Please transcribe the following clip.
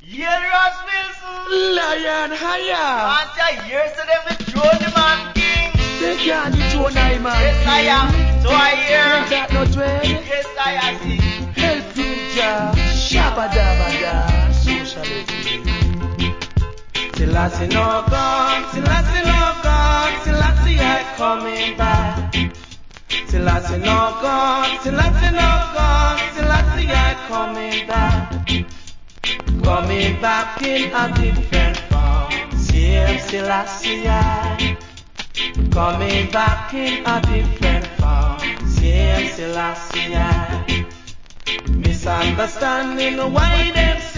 Yeah, Ross Wilson. Lion higher. Man, say years to them the throne the man king. They can't dethrone I man. Yes, I am. So I hear. Ain't that not well? Yes, I see. Help me, Jah. Shabba dabba da. Socialism. Selassie no gone. Selassie no gone. Selassie I coming back. Selassie no gone. Selassie no gone. Selassie I coming back. Coming back in a different form. Same Selassie I. Coming back in a different form. Same Selassie I. Misunderstanding why them